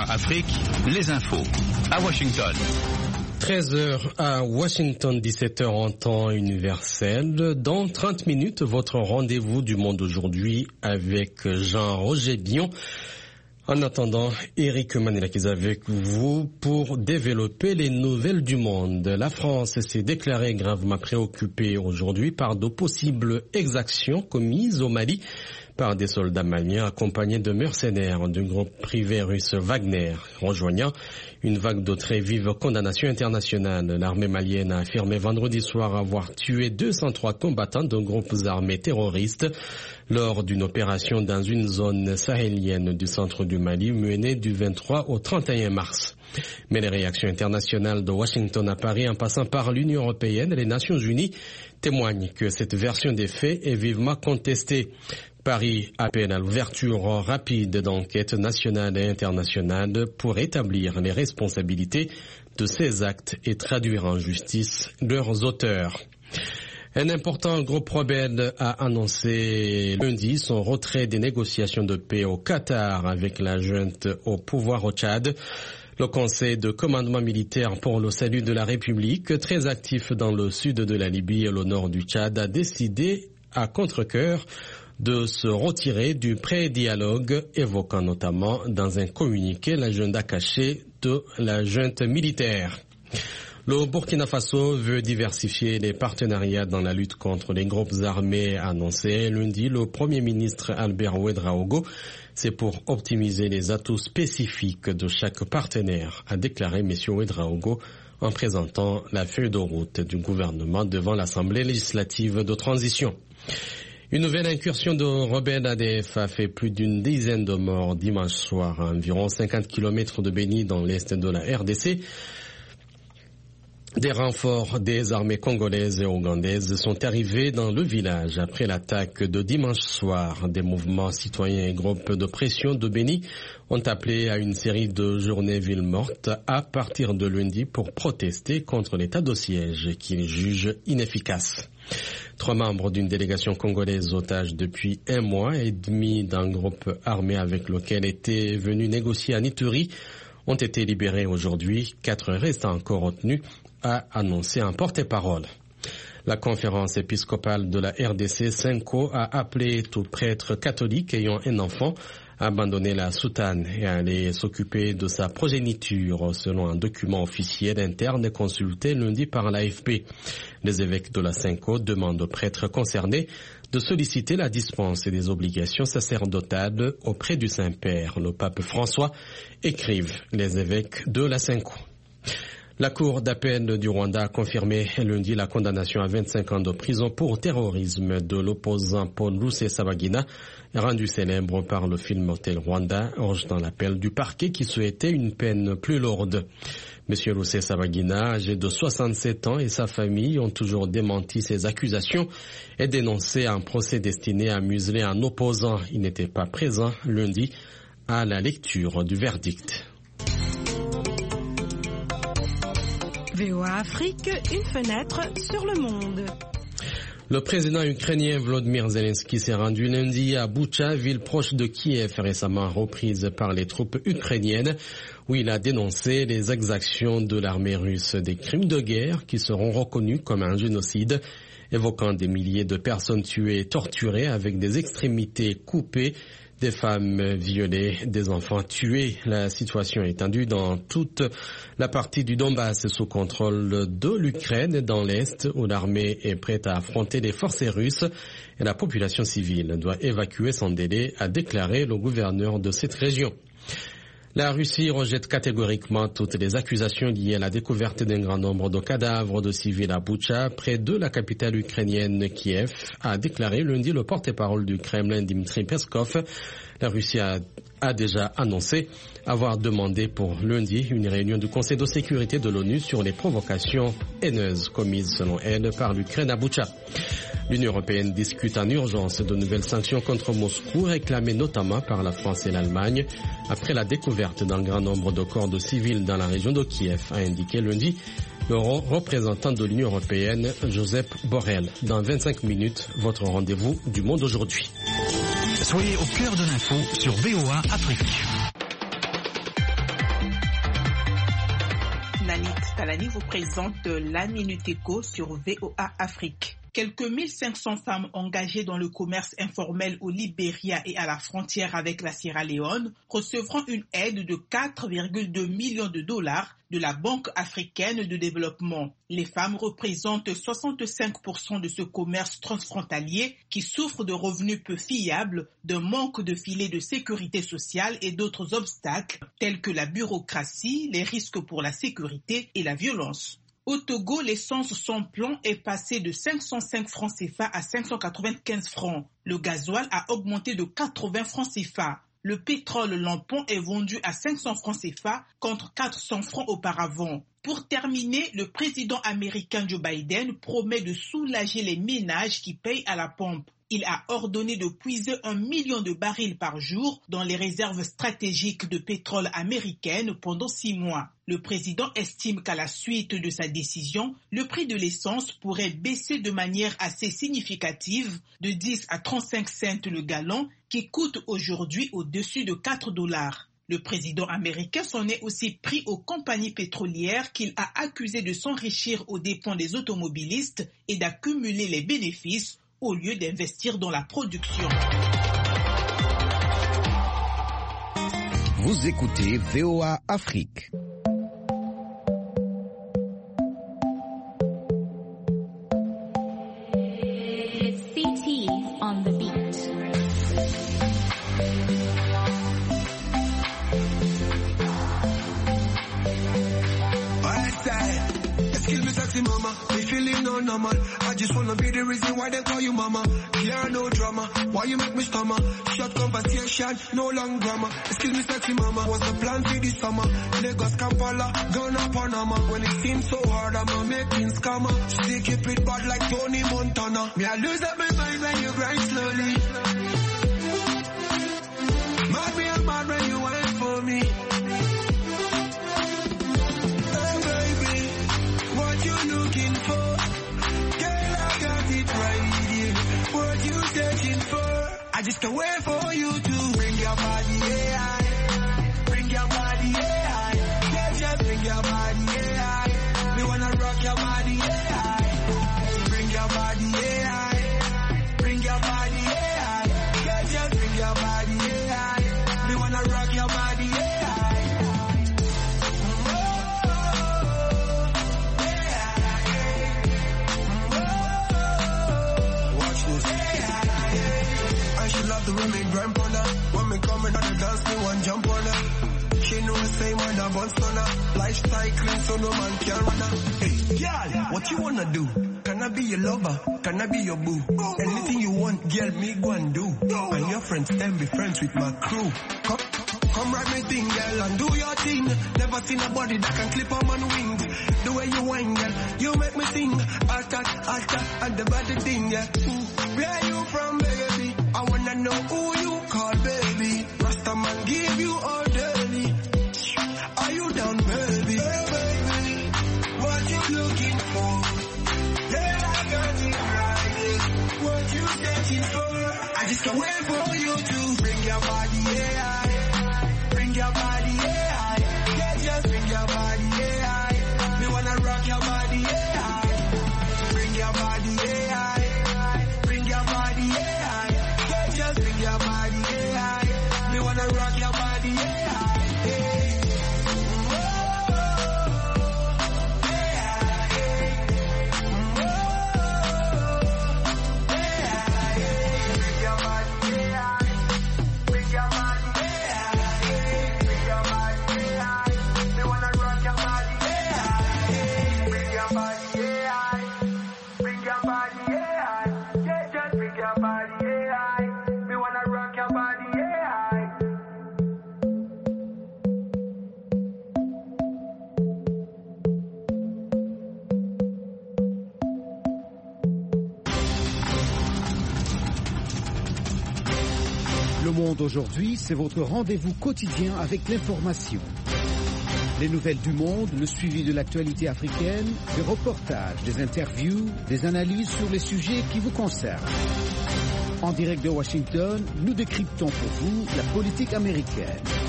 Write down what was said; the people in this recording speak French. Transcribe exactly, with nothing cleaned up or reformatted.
Afrique, les infos. À Washington. treize heures à Washington, dix-sept heures en temps universel. Dans trente minutes, votre rendez-vous du monde aujourd'hui avec Jean-Roger Bion. En attendant, Eric Manilakis avec vous pour développer les nouvelles du monde. La France s'est déclarée gravement préoccupée aujourd'hui par de possibles exactions commises au Mali par des soldats maliens accompagnés de mercenaires du groupe privé russe Wagner, rejoignant une vague de très vive condamnation internationale. L'armée malienne a affirmé vendredi soir avoir tué deux cent trois combattants de groupes armés terroristes lors d'une opération dans une zone sahélienne du centre du Mali menée du vingt-trois au trente et un mars. Mais les réactions internationales de Washington à Paris en passant par l'Union européenne et les Nations unies témoignent que cette version des faits est vivement contestée. Paris appelle à l'ouverture rapide d'enquêtes nationales et internationales pour établir les responsabilités de ces actes et traduire en justice leurs auteurs. Un important groupe rebelle a annoncé lundi son retrait des négociations de paix au Qatar avec la junte au pouvoir au Tchad. Le Conseil de commandement militaire pour le salut de la République, très actif dans le sud de la Libye et le nord du Tchad, a décidé à contre-cœur de se retirer du pré-dialogue, évoquant notamment dans un communiqué l'agenda caché de la junte militaire. Le Burkina Faso veut diversifier les partenariats dans la lutte contre les groupes armés, annoncé lundi le Premier ministre Albert Ouedraogo. C'est pour optimiser les atouts spécifiques de chaque partenaire, a déclaré M. Ouedraogo en présentant la feuille de route du gouvernement devant l'Assemblée législative de transition. Une nouvelle incursion de rebelles A D F a fait plus d'une dizaine de morts dimanche soir à environ cinquante kilomètres de Béni dans l'est de la R D C. Des renforts des armées congolaises et ougandaises sont arrivés dans le village après l'attaque de dimanche soir. Des mouvements citoyens et groupes de pression de Béni ont appelé à une série de journées villes mortes à partir de lundi pour protester contre l'état de siège qu'ils jugent inefficace. Trois membres d'une délégation congolaise otage depuis un mois et demi d'un groupe armé avec lequel étaient venus négocier à Ituri ont été libérés aujourd'hui. Quatre restants encore retenus, a annoncé un porte-parole. La conférence épiscopale de la R D C Senko a appelé tout prêtre catholique ayant un enfant à abandonner la soutane et à aller s'occuper de sa progéniture, selon un document officiel interne consulté lundi par l'A F P. Les évêques de la Senko demandent aux prêtres concernés de solliciter la dispense des obligations sacerdotales auprès du Saint-Père. Le pape François, écrivent les évêques de la Senko. La Cour d'appel du Rwanda a confirmé lundi la condamnation à vingt-cinq ans de prison pour terrorisme de l'opposant Paul Rusesabagina, rendu célèbre par le film Hotel Rwanda, rejetant l'appel du parquet qui souhaitait une peine plus lourde. Monsieur Rusesabagina, âgé de soixante-sept ans, et sa famille ont toujours démenti ces accusations et dénoncé un procès destiné à museler un opposant. Il n'était pas présent lundi à la lecture du verdict. V O A Afrique, une fenêtre sur le monde. Le président ukrainien Volodymyr Zelensky s'est rendu lundi à Boutcha, ville proche de Kiev, récemment reprise par les troupes ukrainiennes, où il a dénoncé les exactions de l'armée russe, des crimes de guerre qui seront reconnus comme un génocide, évoquant des milliers de personnes tuées et torturées avec des extrémités coupées, des femmes violées, des enfants tués. La situation est étendue dans toute la partie du Donbass sous contrôle de l'Ukraine, dans l'Est, où l'armée est prête à affronter les forces russes et la population civile doit évacuer sans délai, a déclaré le gouverneur de cette région. La Russie rejette catégoriquement toutes les accusations liées à la découverte d'un grand nombre de cadavres de civils à Boutcha, près de la capitale ukrainienne Kiev, a déclaré lundi le porte-parole du Kremlin Dmitry Peskov. La Russie a, a déjà annoncé avoir demandé pour lundi une réunion du Conseil de sécurité de l'ONU sur les provocations haineuses commises selon elle par l'Ukraine à Boutcha. L'Union européenne discute en urgence de nouvelles sanctions contre Moscou, réclamées notamment par la France et l'Allemagne, après la découverte d'un grand nombre de corps de civils dans la région de Kiev, a indiqué lundi le représentant de l'Union européenne, Josep Borrell. Dans vingt-cinq minutes, votre rendez-vous du monde aujourd'hui. Soyez au cœur de l'info sur V O A Afrique. Anit Talani vous présente la Minute Éco sur V O A Afrique. Quelques mille cinq cents femmes engagées dans le commerce informel au Libéria et à la frontière avec la Sierra Leone recevront une aide de quatre virgule deux millions de dollars de la Banque africaine de développement. Les femmes représentent soixante-cinq pour cent de ce commerce transfrontalier qui souffre de revenus peu fiables, d'un manque de filets de sécurité sociale et d'autres obstacles tels que la bureaucratie, les risques pour la sécurité et la violence. Au Togo, l'essence sans plomb est passée de cinq cent cinq francs C F A à cinq cent quatre-vingt-quinze francs. Le gasoil a augmenté de quatre-vingts francs C F A. Le pétrole lampon est vendu à cinq cents francs C F A contre quatre cents francs auparavant. Pour terminer, le président américain Joe Biden promet de soulager les ménages qui payent à la pompe. Il a ordonné de puiser un million de barils par jour dans les réserves stratégiques de pétrole américaines pendant six mois. Le président estime qu'à la suite de sa décision, le prix de l'essence pourrait baisser de manière assez significative de dix à trente-cinq cents le gallon, qui coûte aujourd'hui au-dessus de quatre dollars. Le président américain s'en est aussi pris aux compagnies pétrolières qu'il a accusées de s'enrichir aux dépens des automobilistes et d'accumuler les bénéfices au lieu d'investir dans la production. Vous écoutez V O A Afrique. It's C T on the beat. Excuse me, sexy mama, me feeling no normal. I just wanna be the reason why they call you mama. Yeah, no drama, why you make me stammer? Short conversation, no long grammar. Excuse me, sexy mama, what's the plan for this summer? Lagos, Kampala, Ghana, Panama. When it seems so hard, I'ma make things scammer. Still keep it bad like Tony Montana. Me, I lose up my mind when you grind slowly. Mad me, I'm mad when you wait for me. Looking for, girl, I got it right here. What you searching for? I just can't wait for you to bring your body, yeah. Bring your body, yeah. Yeah, just bring your body, yeah. Me wanna rock your body, yeah. Bring your body, yeah. Bring your body, yeah. Yeah, just bring your body, yeah. Me wanna rock your body, yeah. She love the way me grind on her. When me coming on the dance, me one jump on her. She know the same when I bounce on her. Lifestyle clean so no man can run her. Hey, girl, what you wanna do? Can I be your lover? Can I be your boo? Anything you want, girl, me go and do. And your friends can be friends with my crew. Come, come ride me thing, girl, and do your thing. Never seen a body that can clip on my wings. The way you whine, girl, you make me sing. Alta, alta, and the body thing, yeah. Where are you from, baby? I wanna know who you call, baby. Rasta man give you all daily. Are you down, baby? Hey, baby, what you looking for? Yeah, I got it right. What you searching for? I just can't wait for you to bring your body, yeah. Bring your body, yeah. Yeah, just bring your body, yeah. Me wanna rock your body, yeah. Bring your body, yeah. Bring your body, yeah. Yeah, just bring your body, yeah. Me wanna rock your body, yeah. Yeah. Le Monde aujourd'hui, c'est votre rendez-vous quotidien avec l'information. Les nouvelles du monde, le suivi de l'actualité africaine, des reportages, des interviews, des analyses sur les sujets qui vous concernent. En direct de Washington, nous décryptons pour vous la politique américaine.